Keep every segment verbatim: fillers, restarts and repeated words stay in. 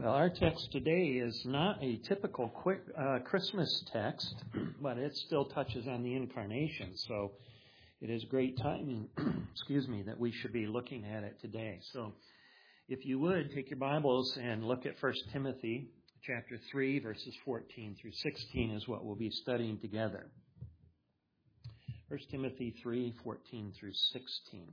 Well, our text today is not a typical quick uh, Christmas text, but it still touches on the incarnation. So it is great timing, excuse me, that we should be looking at it today. So if you would, take your Bibles and look at First Timothy chapter three, verses fourteen through sixteen is what we'll be studying together. First Timothy three, fourteen through sixteen.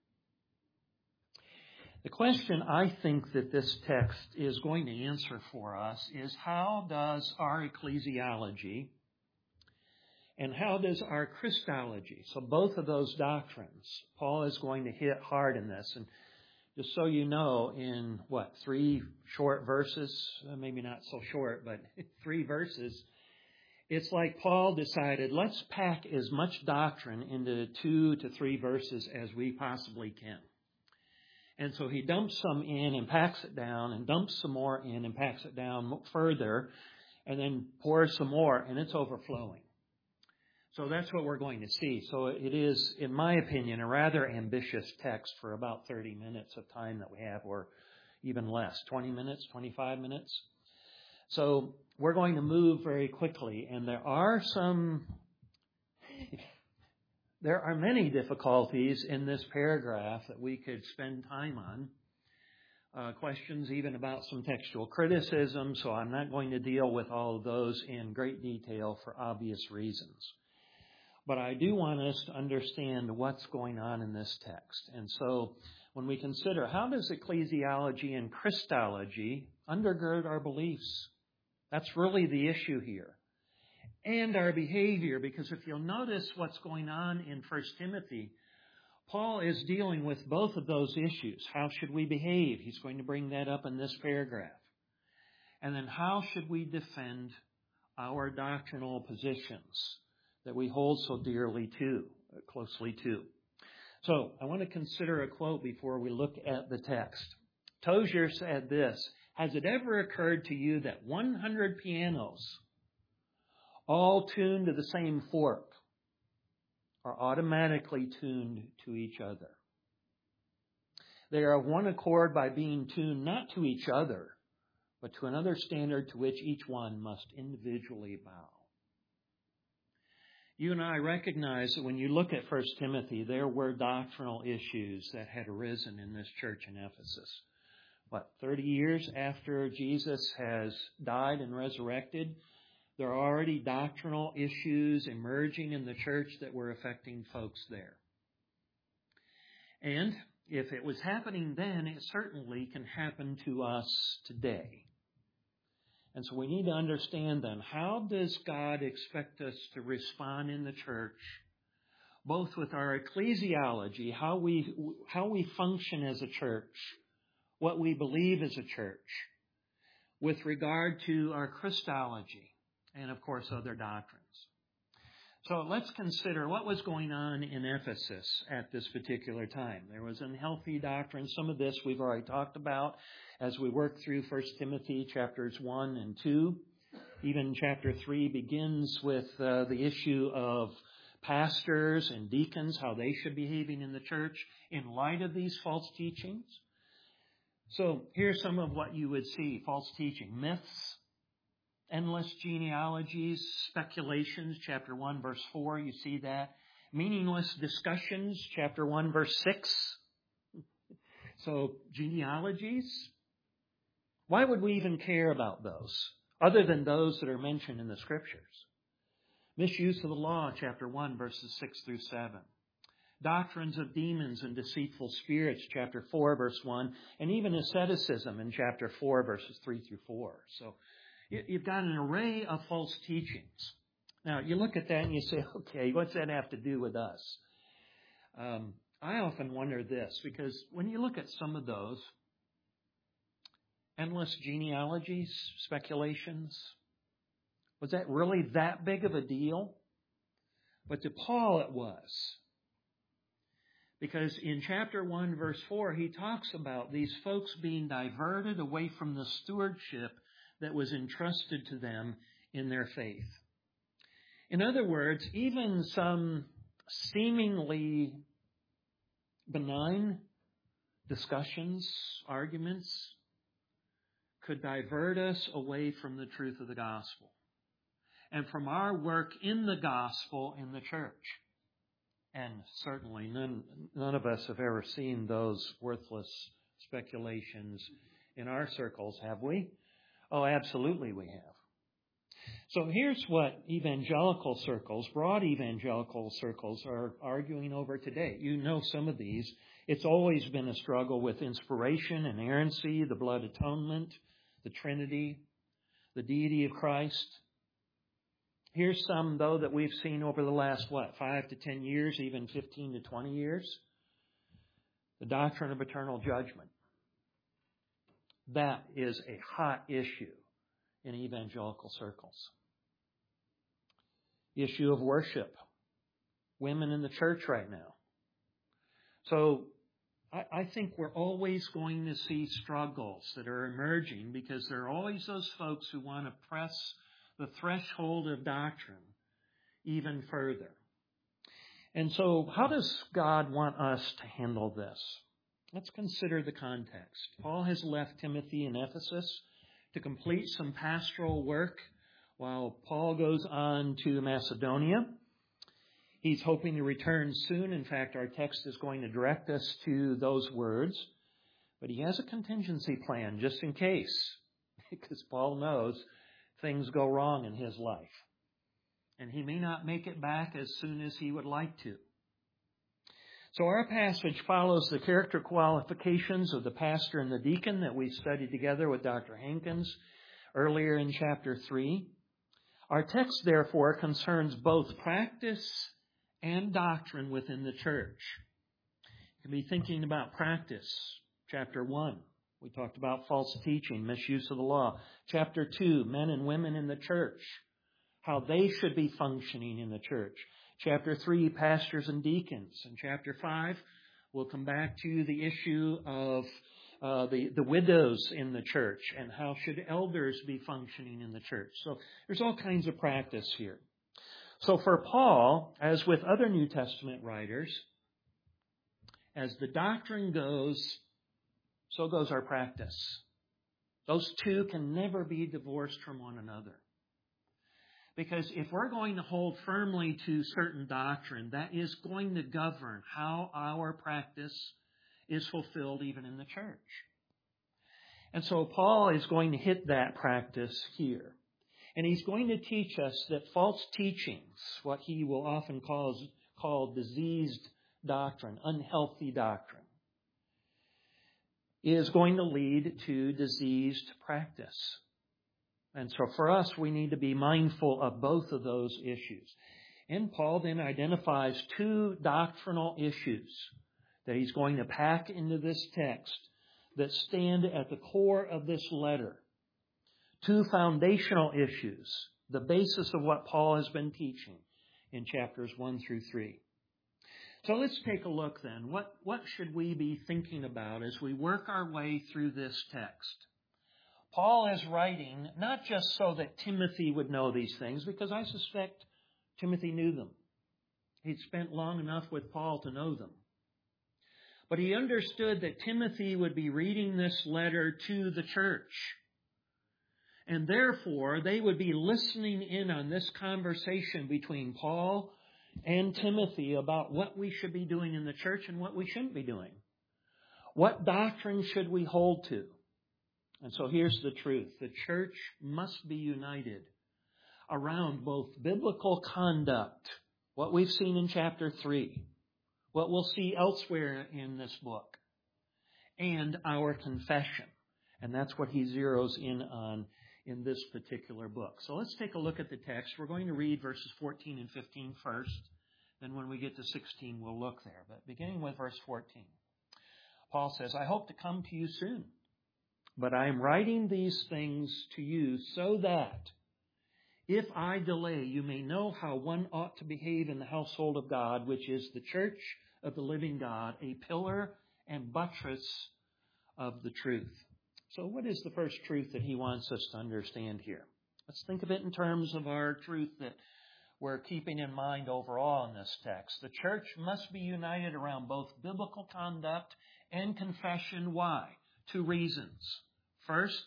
The question I think that this text is going to answer for us is, how does our ecclesiology and how does our Christology, so both of those doctrines, Paul is going to hit hard in this. And just so you know, in what, three short verses, maybe not so short, but three verses, it's like Paul decided, let's pack as much doctrine into two to three verses as we possibly can. And so he dumps some in and packs it down, and dumps some more in and packs it down further, and then pours some more, and it's overflowing. So that's what we're going to see. So it is, in my opinion, a rather ambitious text for about thirty minutes of time that we have, or even less, twenty minutes, twenty-five minutes. So we're going to move very quickly, and there are some... There are many difficulties in this paragraph that we could spend time on. Uh, questions even about some textual criticism, so I'm not going to deal with all of those in great detail for obvious reasons. But I do want us to understand what's going on in this text. And so when we consider, how does ecclesiology and Christology undergird our beliefs? That's really the issue here. And our behavior, because if you'll notice what's going on in First Timothy, Paul is dealing with both of those issues. How should we behave? He's going to bring that up in this paragraph. And then how should we defend our doctrinal positions that we hold so dearly to, closely to? So I want to consider a quote before we look at the text. Tozier said this, "Has it ever occurred to you that one hundred pianos all tuned to the same fork are automatically tuned to each other? They are of one accord by being tuned not to each other, but to another standard to which each one must individually bow." You and I recognize that when you look at First Timothy, there were doctrinal issues that had arisen in this church in Ephesus. What, thirty years after Jesus has died and resurrected, there are already doctrinal issues emerging in the church that were affecting folks there. And if it was happening then, it certainly can happen to us today. And so we need to understand then, how does God expect us to respond in the church, both with our ecclesiology, how we, how we function as a church, what we believe as a church, with regard to our Christology, and, of course, other doctrines. So let's consider what was going on in Ephesus at this particular time. There was unhealthy doctrine. Some of this we've already talked about as we work through First Timothy chapters one and two. Even chapter three begins with uh, the issue of pastors and deacons, how they should be behaving in the church in light of these false teachings. So here's some of what you would see. False teaching, myths, endless genealogies, speculations, chapter one, verse four, you see that. Meaningless discussions, chapter one, verse six. So, genealogies. Why would we even care about those, other than those that are mentioned in the Scriptures? Misuse of the law, chapter one, verses six through seven. Doctrines of demons and deceitful spirits, chapter four, verse one. And even asceticism in chapter four, verses three through four. So, you've got an array of false teachings. Now, you look at that and you say, okay, what's that have to do with us? Um, I often wonder this, because when you look at some of those, endless genealogies, speculations, was that really that big of a deal? But to Paul it was. Because in chapter one, verse four, he talks about these folks being diverted away from the stewardship that was entrusted to them in their faith. In other words, even some seemingly benign discussions, arguments, could divert us away from the truth of the gospel and from our work in the gospel in the church. And certainly none, none of us have ever seen those worthless speculations in our circles, have we? Oh, absolutely we have. So here's what evangelical circles, broad evangelical circles, are arguing over today. You know some of these. It's always been a struggle with inspiration, inerrancy, the blood atonement, the Trinity, the deity of Christ. Here's some, though, that we've seen over the last, what, five to ten years, even fifteen to twenty years. The doctrine of eternal judgment. That is a hot issue in evangelical circles. The issue of worship. Women in the church right now. So I, I think we're always going to see struggles that are emerging because there are always those folks who want to press the threshold of doctrine even further. And so how does God want us to handle this? Let's consider the context. Paul has left Timothy in Ephesus to complete some pastoral work while Paul goes on to Macedonia. He's hoping to return soon. In fact, our text is going to direct us to those words. But he has a contingency plan just in case, because Paul knows things go wrong in his life. And he may not make it back as soon as he would like to. So our passage follows the character qualifications of the pastor and the deacon that we studied together with Doctor Hankins earlier in chapter three. Our text, therefore, concerns both practice and doctrine within the church. You can be thinking about practice. Chapter one, we talked about false teaching, misuse of the law. Chapter two, men and women in the church, how they should be functioning in the church. Chapter three, pastors and deacons. In chapter five, we'll come back to the issue of uh, the, the widows in the church and how should elders be functioning in the church. So there's all kinds of practice here. So for Paul, as with other New Testament writers, as the doctrine goes, so goes our practice. Those two can never be divorced from one another. Because if we're going to hold firmly to certain doctrine, that is going to govern how our practice is fulfilled even in the church. And so Paul is going to hit that practice here. And he's going to teach us that false teachings, what he will often call, call diseased doctrine, unhealthy doctrine, is going to lead to diseased practice. And so for us, we need to be mindful of both of those issues. And Paul then identifies two doctrinal issues that he's going to pack into this text that stand at the core of this letter. Two foundational issues, the basis of what Paul has been teaching in chapters one through three. So let's take a look then. What, what should we be thinking about as we work our way through this text? Paul is writing not just so that Timothy would know these things, because I suspect Timothy knew them. He'd spent long enough with Paul to know them. But he understood that Timothy would be reading this letter to the church. And therefore, they would be listening in on this conversation between Paul and Timothy about what we should be doing in the church and what we shouldn't be doing. What doctrine should we hold to? And so here's the truth. The church must be united around both biblical conduct, what we've seen in chapter three, what we'll see elsewhere in this book, and our confession. And that's what he zeroes in on in this particular book. So let's take a look at the text. We're going to read verses fourteen and fifteen first. Then when we get to sixteen, we'll look there. But beginning with verse fourteen, Paul says, I hope to come to you soon. But I am writing these things to you so that if I delay, you may know how one ought to behave in the household of God, which is the church of the living God, a pillar and buttress of the truth. So what is the first truth that he wants us to understand here? Let's think of it in terms of our truth that we're keeping in mind overall in this text. The church must be united around both biblical conduct and confession. Why? Two reasons. First,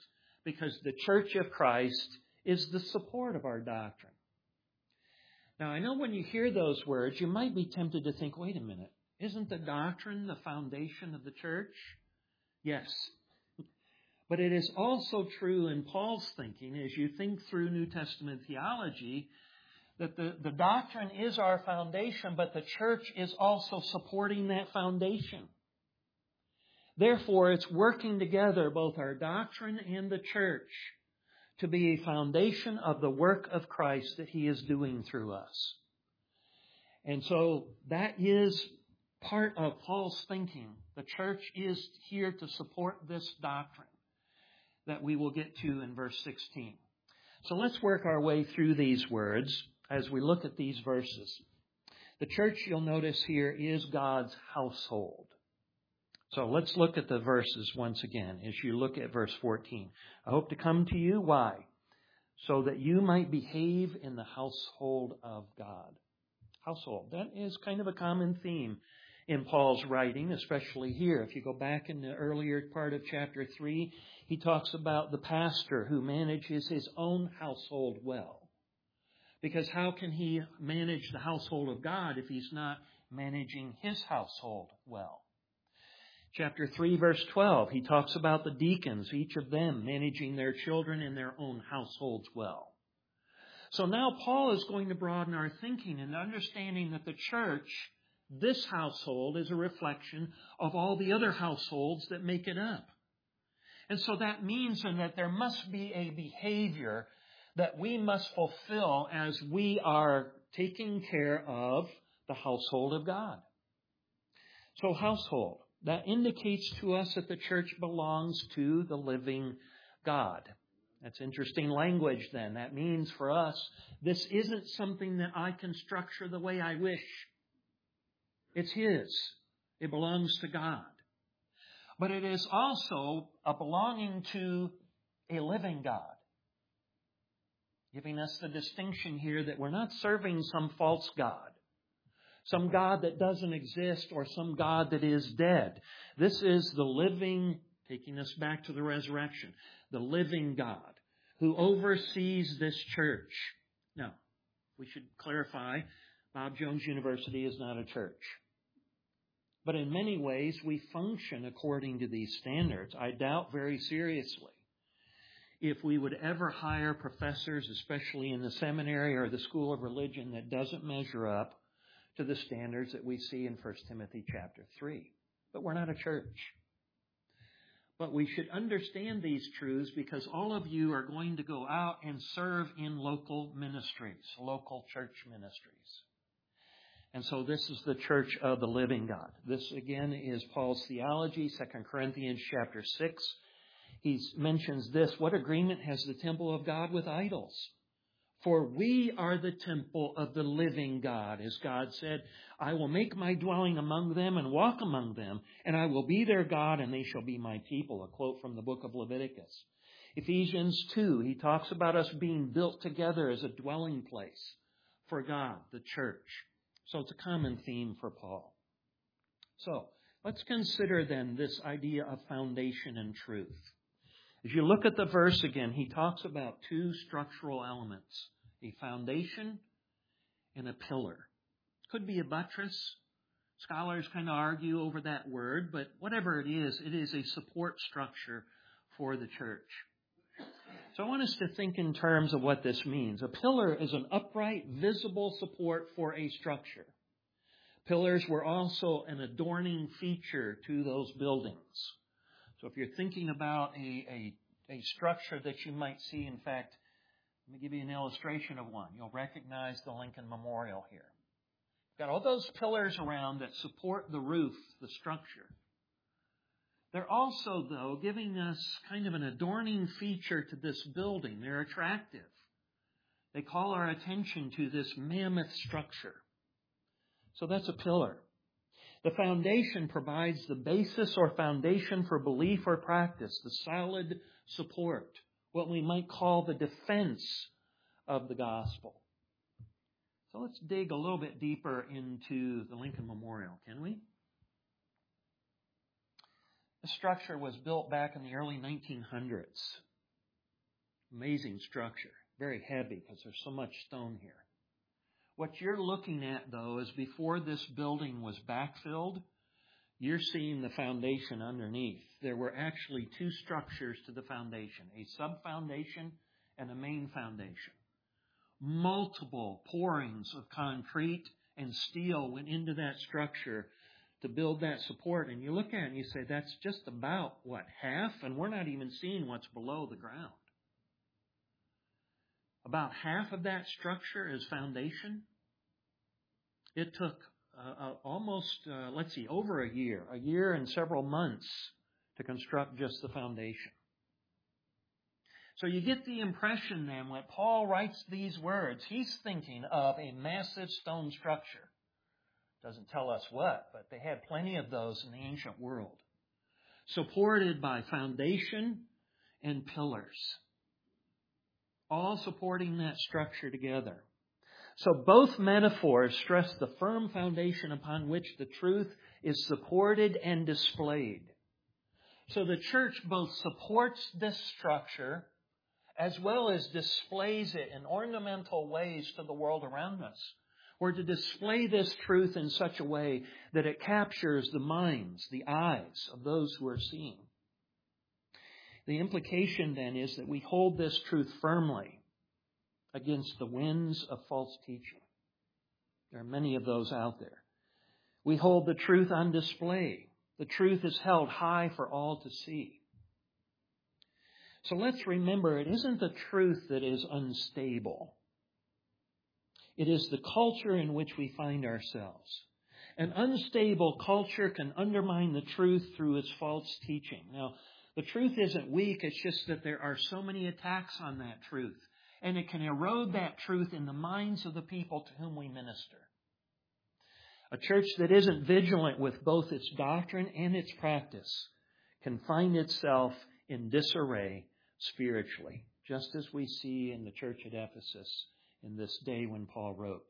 because the church of Christ is the support of our doctrine. Now, I know when you hear those words, you might be tempted to think, wait a minute, isn't the doctrine the foundation of the church? Yes. But it is also true in Paul's thinking, as you think through New Testament theology, that the, the doctrine is our foundation, but the church is also supporting that foundation. Therefore, it's working together, both our doctrine and the church, to be a foundation of the work of Christ that He is doing through us. And so that is part of Paul's thinking. The church is here to support this doctrine that we will get to in verse sixteen. So let's work our way through these words as we look at these verses. The church, you'll notice here, is God's household. So let's look at the verses once again as you look at verse fourteen. I hope to come to you. Why? So that you might behave in the household of God. Household. That is kind of a common theme in Paul's writing, especially here. If you go back in the earlier part of chapter three, he talks about the pastor who manages his own household well. Because how can he manage the household of God if he's not managing his household well? Chapter three, verse twelve, he talks about the deacons, each of them managing their children and their own households well. So now Paul is going to broaden our thinking and understanding that the church, this household, is a reflection of all the other households that make it up. And so that means then that there must be a behavior that we must fulfill as we are taking care of the household of God. So household, that indicates to us that the church belongs to the living God. That's interesting language then. That means for us, this isn't something that I can structure the way I wish. It's His. It belongs to God. But it is also a belonging to a living God. Giving us the distinction here that we're not serving some false God, some God that doesn't exist, or some God that is dead. This is the living, taking us back to the resurrection, the living God who oversees this church. Now, we should clarify, Bob Jones University is not a church. But in many ways, we function according to these standards. I doubt very seriously if we would ever hire professors, especially in the seminary or the school of religion, that doesn't measure up to the standards that we see in First Timothy chapter three. But we're not a church. But we should understand these truths because all of you are going to go out and serve in local ministries, local church ministries. And so this is the church of the living God. This again is Paul's theology, Second Corinthians chapter six. He mentions this, what agreement has the temple of God with idols? For we are the temple of the living God. As God said, I will make my dwelling among them and walk among them, and I will be their God, and they shall be my people. A quote from the book of Leviticus. Ephesians two, he talks about us being built together as a dwelling place for God, the church. So it's a common theme for Paul. So let's consider then this idea of foundation and truth. As you look at the verse again, he talks about two structural elements, a foundation and a pillar. Could be a buttress. Scholars kind of argue over that word, but whatever it is, it is a support structure for the church. So I want us to think in terms of what this means. A pillar is an upright, visible support for a structure. Pillars were also an adorning feature to those buildings. So if you're thinking about a, a, a structure that you might see, in fact, let me give you an illustration of one. You'll recognize the Lincoln Memorial here. Got all those pillars around that support the roof, the structure. They're also, though, giving us kind of an adorning feature to this building. They're attractive. They call our attention to this mammoth structure. So that's a pillar. The foundation provides the basis or foundation for belief or practice, the solid support, what we might call the defense of the gospel. So let's dig a little bit deeper into the Lincoln Memorial, can we? The structure was built back in the early nineteen hundreds. Amazing structure. Very heavy because there's so much stone here. What you're looking at, though, is before this building was backfilled, you're seeing the foundation underneath. There were actually two structures to the foundation, a sub-foundation and a main foundation. Multiple pourings of concrete and steel went into that structure to build that support. And you look at it and you say, that's just about, what, half? And we're not even seeing what's below the ground. About half of that structure is foundation. It took uh, uh, almost, uh, let's see, over a year, a year and several months to construct just the foundation. So you get the impression then when Paul writes these words, he's thinking of a massive stone structure. Doesn't tell us what, but they had plenty of those in the ancient world. Supported by foundation and pillars. All supporting that structure together. So both metaphors stress the firm foundation upon which the truth is supported and displayed. So the church both supports this structure as well as displays it in ornamental ways to the world around us. Or to display this truth in such a way that it captures the minds, the eyes of those who are seeing. The implication then is that we hold this truth firmly against the winds of false teaching. There are many of those out there. We hold the truth on display. The truth is held high for all to see. So let's remember, it isn't the truth that is unstable. It is the culture in which we find ourselves. An unstable culture can undermine the truth through its false teaching. Now, the truth isn't weak, it's just that there are so many attacks on that truth. And it can erode that truth in the minds of the people to whom we minister. A church that isn't vigilant with both its doctrine and its practice can find itself in disarray spiritually, just as we see in the church at Ephesus in this day when Paul wrote.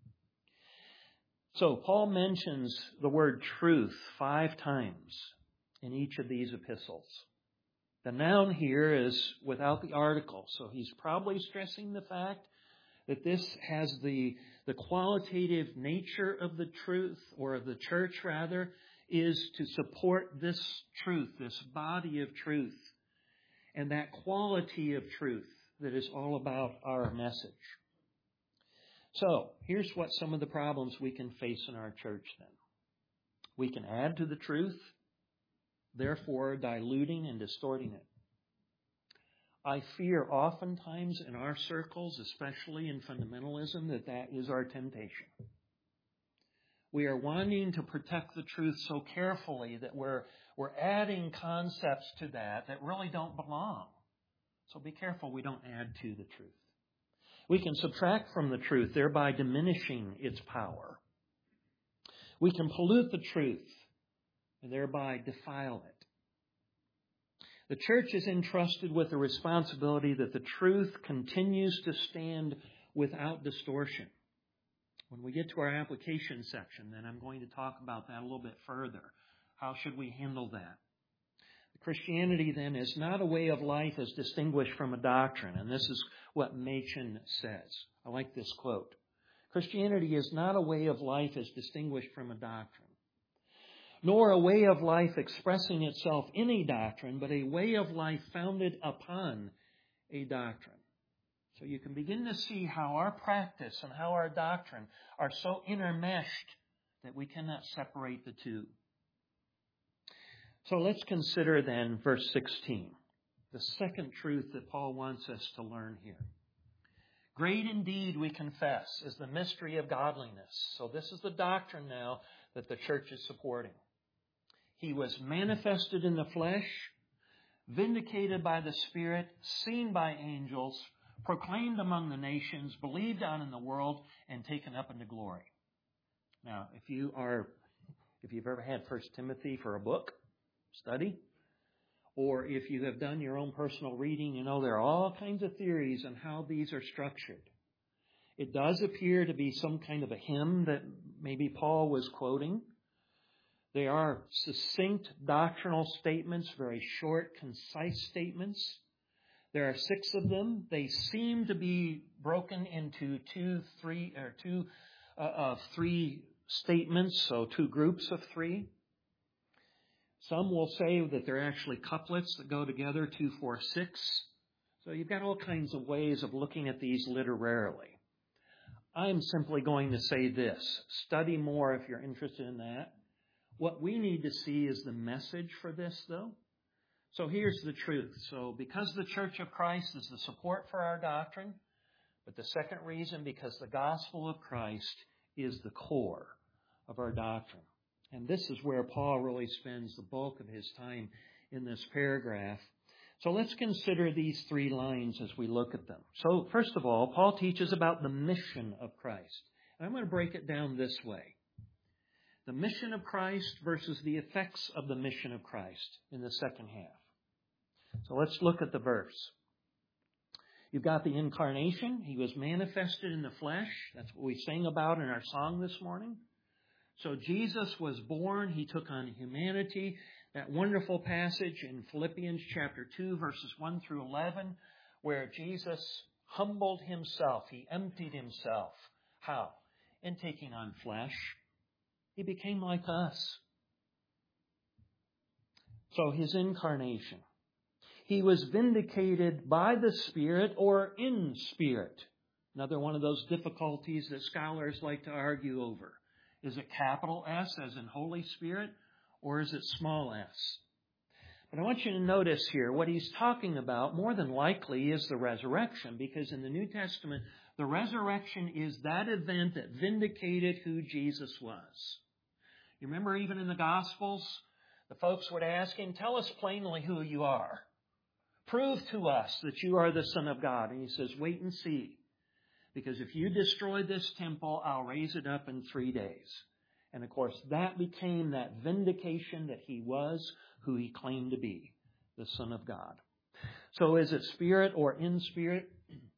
So Paul mentions the word truth five times in each of these epistles. The noun here is without the article, so he's probably stressing the fact that this has the, the qualitative nature of the truth, or of the church rather, is to support this truth, this body of truth, and that quality of truth that is all about our message. So, here's what some of the problems we can face in our church then. We can add to the truth, therefore diluting and distorting it. I fear oftentimes in our circles, especially in fundamentalism, that that is our temptation. We are wanting to protect the truth so carefully that we're, we're adding concepts to that that really don't belong. So be careful we don't add to the truth. We can subtract from the truth, thereby diminishing its power. We can pollute the truth and thereby defile it. The church is entrusted with the responsibility that the truth continues to stand without distortion. When we get to our application section, then I'm going to talk about that a little bit further. How should we handle that? Christianity, then, is not a way of life as distinguished from a doctrine. And this is what Machen says. I like this quote. Christianity is not a way of life as distinguished from a doctrine, nor a way of life expressing itself in a doctrine, but a way of life founded upon a doctrine. So you can begin to see how our practice and how our doctrine are so intermeshed that we cannot separate the two. So let's consider then verse sixteen, the second truth that Paul wants us to learn here. Great indeed, we confess, is the mystery of godliness. So this is the doctrine now that the church is supporting. He was manifested in the flesh, vindicated by the Spirit, seen by angels, proclaimed among the nations, believed on in the world, and taken up into glory. Now, if you are, if you've ever had First Timothy for a book study, or if you have done your own personal reading, you know there are all kinds of theories on how these are structured. It does appear to be some kind of a hymn that maybe Paul was quoting. They are succinct doctrinal statements, very short, concise statements There are six of them. They seem to be broken into two, three, or two, uh, uh, three statements, so two groups of three. Some will say that they're actually couplets that go together, two, four, six. So you've got all kinds of ways of looking at these literarily. I'm simply going to say this. Study more if you're interested in that. What we need to see is the message for this, though. So here's the truth. So because the Church of Christ is the support for our doctrine, but the second reason, because the gospel of Christ is the core of our doctrine. And this is where Paul really spends the bulk of his time in this paragraph. So let's consider these three lines as we look at them. So first of all, Paul teaches about the mission of Christ. And I'm going to break it down this way. The mission of Christ versus the effects of the mission of Christ in the second half. So let's look at the verse. You've got the incarnation. He was manifested in the flesh. That's what we sang about in our song this morning. So Jesus was born. He took on humanity. That wonderful passage in Philippians chapter two, verses one through eleven, where Jesus humbled himself. He emptied himself. How? In taking on flesh. He became like us. So his incarnation. He was vindicated by the Spirit or in spirit. Another one of those difficulties that scholars like to argue over. Is it capital S as in Holy Spirit, or is it small s? But I want you to notice here what he's talking about more than likely is the resurrection, because in the New Testament, the resurrection is that event that vindicated who Jesus was. You remember even in the Gospels, the folks would ask him, tell us plainly who you are. Prove to us that you are the Son of God. And he says, wait and see. Because if you destroy this temple, I'll raise it up in three days. And of course, that became that vindication that he was who he claimed to be, the Son of God. So is it spirit or in spirit?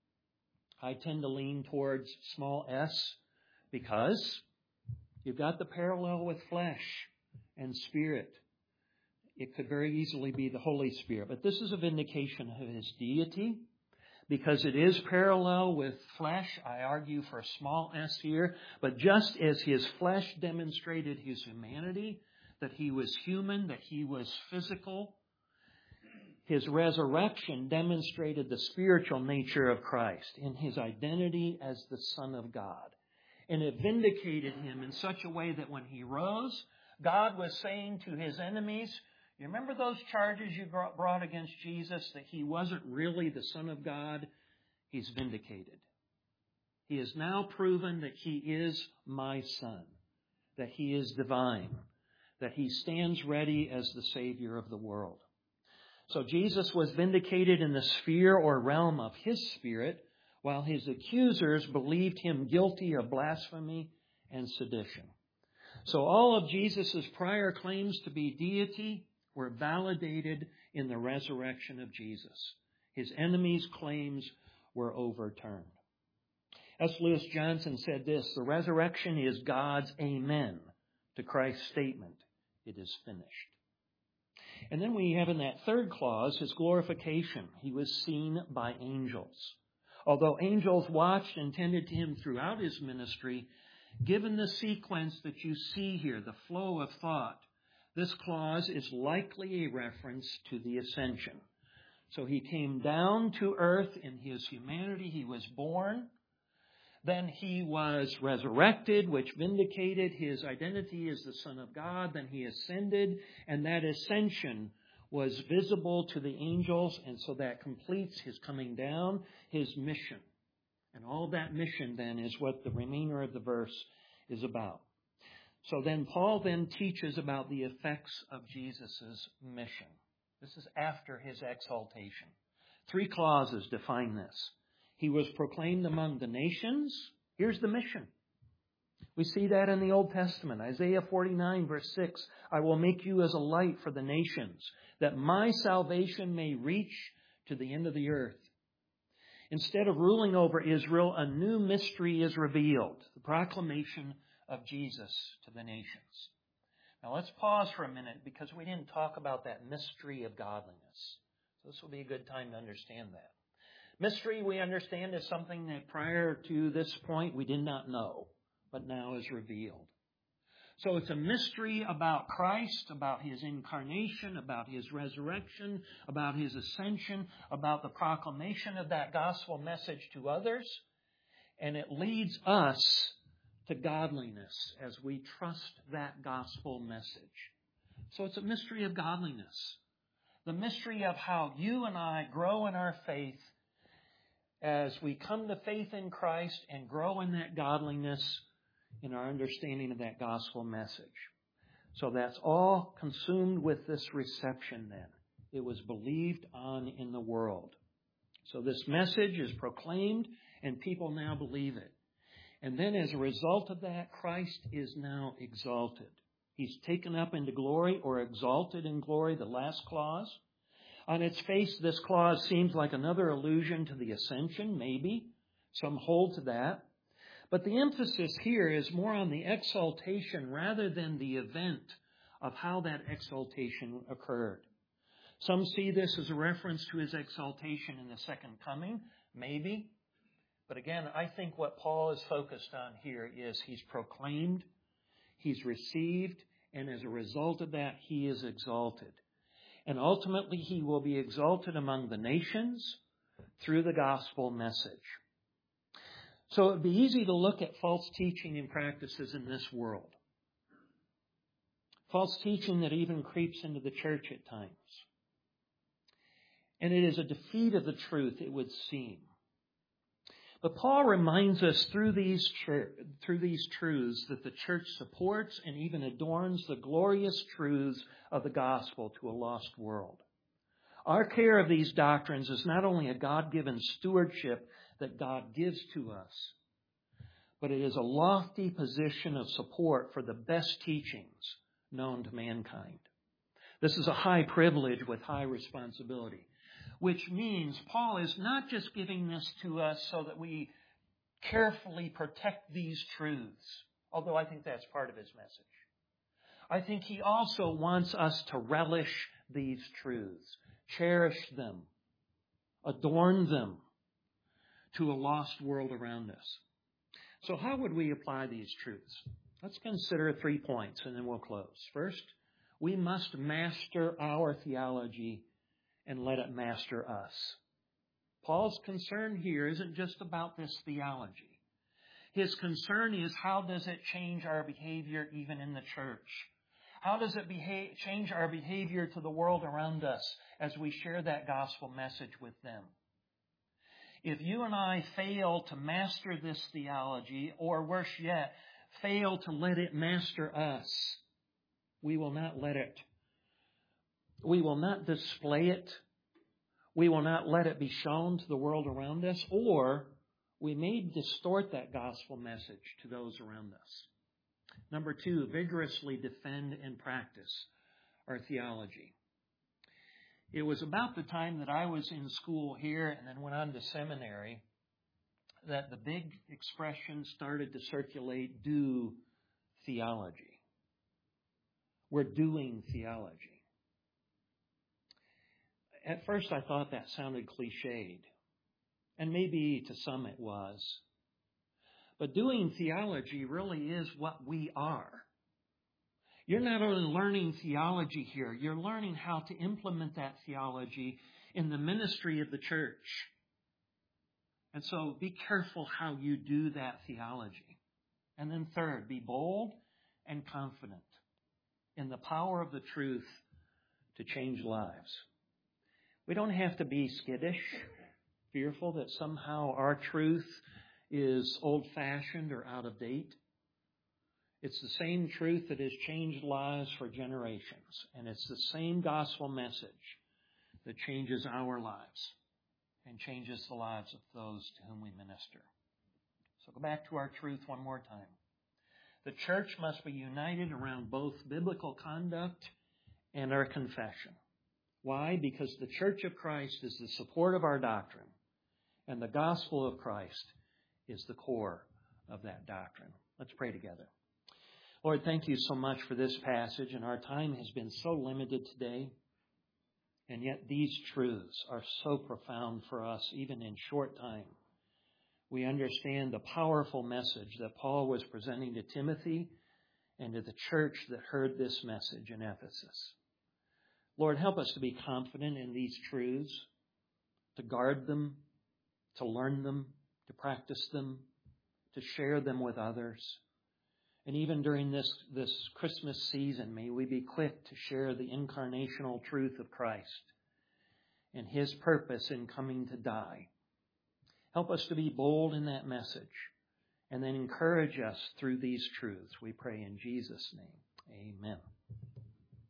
I tend to lean towards small s because you've got the parallel with flesh and spirit. It could very easily be the Holy Spirit. But this is a vindication of his deity. Because it is parallel with flesh, I argue for a small s here. But just as his flesh demonstrated his humanity, that he was human, that he was physical, his resurrection demonstrated the spiritual nature of Christ in his identity as the Son of God. And it vindicated him in such a way that when he rose, God was saying to his enemies, you remember those charges you brought against Jesus, that he wasn't really the Son of God? He's vindicated. He has now proven that he is my Son, that he is divine, that he stands ready as the Savior of the world. So Jesus was vindicated in the sphere or realm of his Spirit, while his accusers believed him guilty of blasphemy and sedition. So all of Jesus' prior claims to be deity were validated in the resurrection of Jesus. His enemies' claims were overturned. S. Lewis Johnson said this, the resurrection is God's amen to Christ's statement, it is finished. And then we have in that third clause his glorification. He was seen by angels. Although angels watched and tended to him throughout his ministry, given the sequence that you see here, the flow of thought, this clause is likely a reference to the ascension. So he came down to earth in his humanity. He was born. Then he was resurrected, which vindicated his identity as the Son of God. Then he ascended, and that ascension was visible to the angels, and so that completes his coming down, his mission. And all that mission then is what the remainder of the verse is about. So then Paul then teaches about the effects of Jesus' mission. This is after his exaltation. Three clauses define this. He was proclaimed among the nations. Here's the mission. We see that in the Old Testament. Isaiah forty-nine verse six, I will make you as a light for the nations, that my salvation may reach to the end of the earth. Instead of ruling over Israel, a new mystery is revealed, the proclamation of Jesus to the nations. Now let's pause for a minute because we didn't talk about that mystery of godliness. So this will be a good time to understand that. Mystery, we understand, is something that prior to this point we did not know, but now is revealed. So it's a mystery about Christ, about His incarnation, about His resurrection, about His ascension, about the proclamation of that gospel message to others. And it leads us to godliness as we trust that gospel message. So it's a mystery of godliness. The mystery of how you and I grow in our faith as we come to faith in Christ and grow in that godliness in our understanding of that gospel message. So that's all consumed with this reception then. It was believed on in the world. So this message is proclaimed and people now believe it. And then as a result of that, Christ is now exalted. He's taken up into glory or exalted in glory, the last clause. On its face, this clause seems like another allusion to the ascension, maybe. Some hold to that. But the emphasis here is more on the exaltation rather than the event of how that exaltation occurred. Some see this as a reference to His exaltation in the second coming, maybe. But again, I think what Paul is focused on here is He's proclaimed, He's received, and as a result of that, He is exalted. And ultimately, He will be exalted among the nations through the gospel message. So it would be easy to look at false teaching and practices in this world. False teaching that even creeps into the church at times. And it is a defeat of the truth, it would seem. But Paul reminds us through these, through these truths that the church supports and even adorns the glorious truths of the gospel to a lost world. Our care of these doctrines is not only a God-given stewardship that God gives to us, but it is a lofty position of support for the best teachings known to mankind. This is a high privilege with high responsibility, which means Paul is not just giving this to us so that we carefully protect these truths, although I think that's part of his message. I think he also wants us to relish these truths, cherish them, adorn them to a lost world around us. So how would we apply these truths? Let's consider three points and then we'll close. First, we must master our theology and let it master us. Paul's concern here isn't just about this theology. His concern is how does it change our behavior even in the church? How does it behave, change our behavior to the world around us as we share that gospel message with them? If you and I fail to master this theology, or worse yet, fail to let it master us, we will not let it. We will not display it. We will not let it be shown to the world around us, or we may distort that gospel message to those around us. Number two, vigorously defend and practice our theology. It was about the time that I was in school here and then went on to seminary that the big expression started to circulate, do theology. We're doing theology. At first I thought that sounded cliched, and maybe to some it was. But doing theology really is what we are. You're not only learning theology here, you're learning how to implement that theology in the ministry of the church. And so be careful how you do that theology. And then third, be bold and confident in the power of the truth to change lives. We don't have to be skittish, fearful that somehow our truth is old-fashioned or out of date. It's the same truth that has changed lives for generations. And it's the same gospel message that changes our lives and changes the lives of those to whom we minister. So go back to our truth one more time. The church must be united around both biblical conduct and our confession. Why? Because the Church of Christ is the support of our doctrine, and the gospel of Christ is the core of that doctrine. Let's pray together. Lord, thank you so much for this passage, and our time has been so limited today. And yet these truths are so profound for us, even in short time. We understand the powerful message that Paul was presenting to Timothy and to the church that heard this message in Ephesus. Lord, help us to be confident in these truths, to guard them, to learn them, to practice them, to share them with others. And even during this, this Christmas season, may we be quick to share the incarnational truth of Christ and His purpose in coming to die. Help us to be bold in that message, and then encourage us through these truths. We pray in Jesus' name. Amen.